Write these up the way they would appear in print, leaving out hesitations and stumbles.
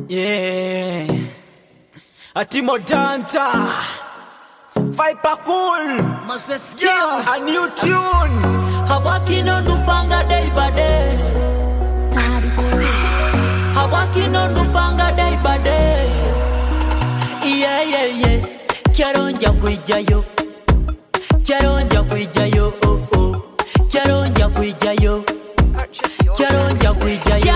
Yeah. Atimo Danta. Viper Cool. Yeah. A new tune. Hawaki no nupanga day by day. Hawaki no nupanga day by day. Yeah, yeah, yeah. Charonja kuijayo. Charonja kuijayo. Oh, oh. Charonja kuijayo. Charonja kuijayo.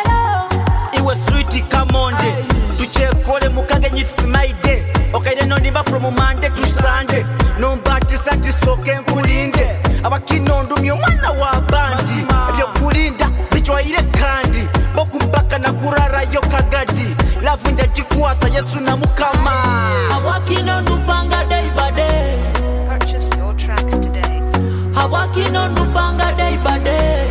Iwe sweetie kamonde. Tuchekole mukage nyitsi my day. Okaide no nimba from Monday to Sunday. Numbati sati soke nkulinde. Abakinondu myo mwana wa bandi. Ebyo kulinda bichwa ile kandi. Boku mpaka na kurara yo kagadi. Love nda chikuasa Yesu na mukama. Hawakinondu panga day by day. Purchase your tracks today. Hawakinondu panga day by day.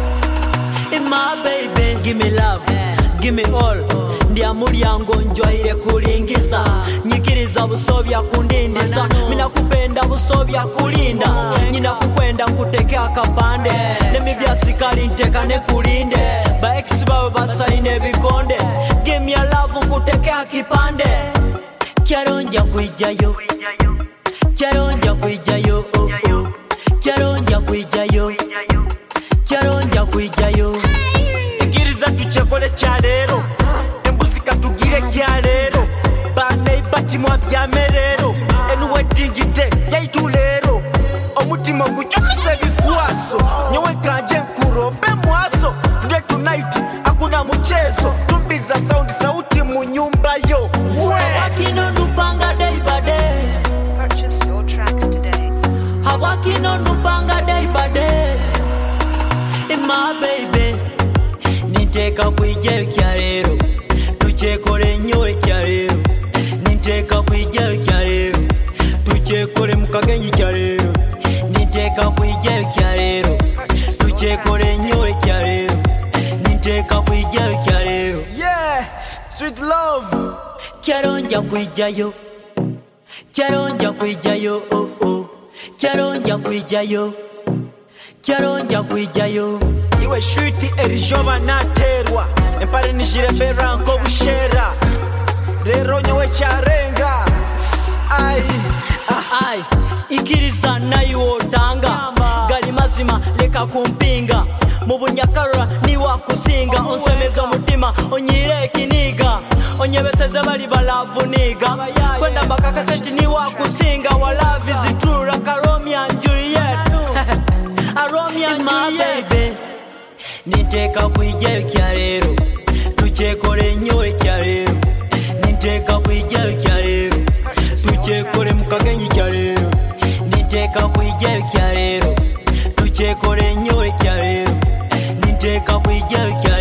In my baby, give me love, give me all. Ndia mulyango njwaire kulingisa. Nyikiriza busobya kundindisa. Mina kupenda busobya kulinda. Nyina kukwenda nkuteke akapande. Nemi byasikali nteka ne kulinde. Ba ex bawe basaline bikonde. Give me a love nkuteke akipande. Charonja kuijayo. Charonja kuijayo. Oh oh. Charonja kuijayo. Charonja kuijayo. Ingiriza tuchekole cha lero. Embuzi katugire kya lero. Bane ibati mwa byamerero. Enu wedding day yaitu lero. Omutima guchomise bikwaso. Nyewe kanje nkurobe mwaso. Today tonight hakuna mchezo. Tumbiza sound sauti mu nyumba yo. Hawakinondu panga day by day. Purchase your tracks today. Hawakinondu panga day by day. My baby, niteka kuijayo kya lero. Tuchekole nyowe kya lero. Niteka kuijayo kya lero. Tuchekole mukagenyi kya lero. Niteka kuijayo kya lero. Tuchekole nyowe kya lero. Niteka kuijayo kya lero. Yeah, sweet love. Charonja kuijayo. Charonja kuijayo. Oh oh. Charonja kuijayo. Charonja kuijayo. Iwe shuti erijoba naterwa. Empare nishirembera nko bushera. Rero nyowe charenga. Ai Ai, ikiriza nayo tanga. Gali mazima leka kumpinga. Mubunyakarura ni wakusinga. Onsemeza umutima onyire kiniga. Onyebeseze bali balavuniga. Kwenda mpaka kaseti ni wakusinga. Wa love is true like a Romeo and Juliet. A Romeo and Juliet. Niteka kuijayo kya lero. Tuchekole nyowe kya lero. Niteka kuijayo kya lero. Tuchekole mukagenyi kya lero. Niteka kuijayo kya lero. Tuchekole nyowe kya lero. Niteka kuijayo kya